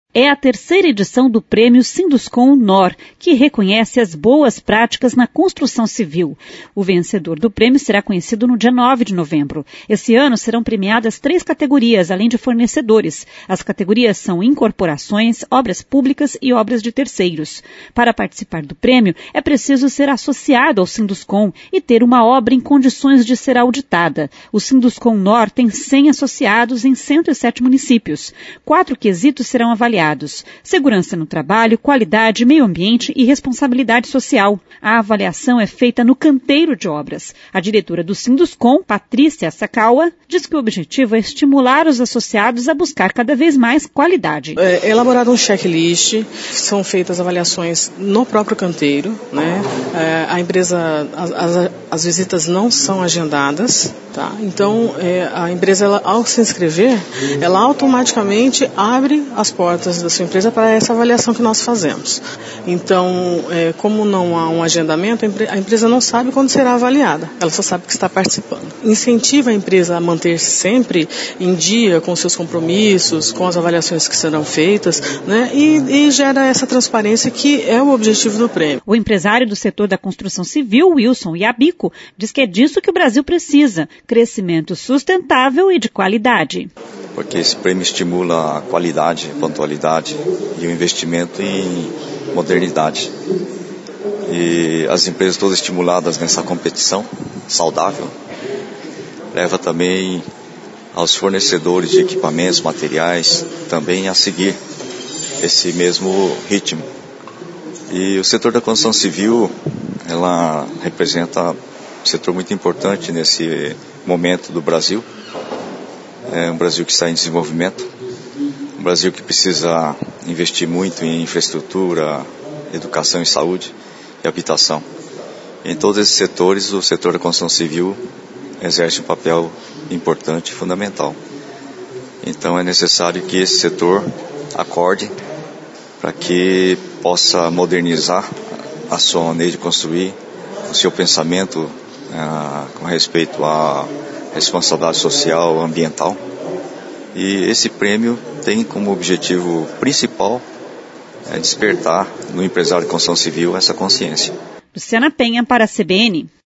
É a terceira edição do Prêmio Sinduscon-NOR, que reconhece as boas práticas na construção civil. O vencedor do prêmio será conhecido no dia 9 de novembro. Esse ano serão premiadas 3 categorias, além de fornecedores. As categorias são incorporações, obras públicas e obras de terceiros. Para participar do prêmio, é preciso ser associado ao Sinduscon e ter uma obra em condições de ser auditada. O Sinduscon-NOR tem 100 associados em 107 municípios. 4 quesitos serão avaliados: segurança no trabalho, qualidade, meio ambiente e responsabilidade social. A avaliação é feita no canteiro de obras. A diretora do Sinduscon, Patrícia Sakawa, diz que o objetivo é estimular os associados a buscar cada vez mais qualidade. É elaborado um checklist, são feitas avaliações no próprio canteiro, né? A empresa, as visitas não são agendadas, tá? Então, a empresa, ela, ao se inscrever, ela automaticamente abre as portas da sua empresa para essa avaliação que nós fazemos. Então, como não há um agendamento, a empresa não sabe quando será avaliada, ela só sabe que está participando. Incentiva a empresa a manter-se sempre em dia com seus compromissos, com as avaliações que serão feitas, né? E gera essa transparência que é o objetivo do prêmio. O empresário do setor da construção civil, Wilson Yabico, diz que é disso que o Brasil precisa: crescimento sustentável e de qualidade. Porque esse prêmio estimula a qualidade, a pontualidade e o investimento em modernidade. E as empresas todas estimuladas nessa competição saudável leva também aos fornecedores de equipamentos, materiais, também a seguir esse mesmo ritmo. E o setor da construção civil, ela representa um setor muito importante nesse momento do Brasil. É um Brasil que está em desenvolvimento, um Brasil que precisa investir muito em infraestrutura, educação e saúde e habitação. Em todos esses setores, o setor da construção civil exerce um papel importante e fundamental. Então é necessário que esse setor acorde para que possa modernizar a sua maneira de construir, o seu pensamento com respeito à responsabilidade social, ambiental. E esse prêmio tem como objetivo principal despertar no empresário de construção civil essa consciência. Luciana Penha para a CBN.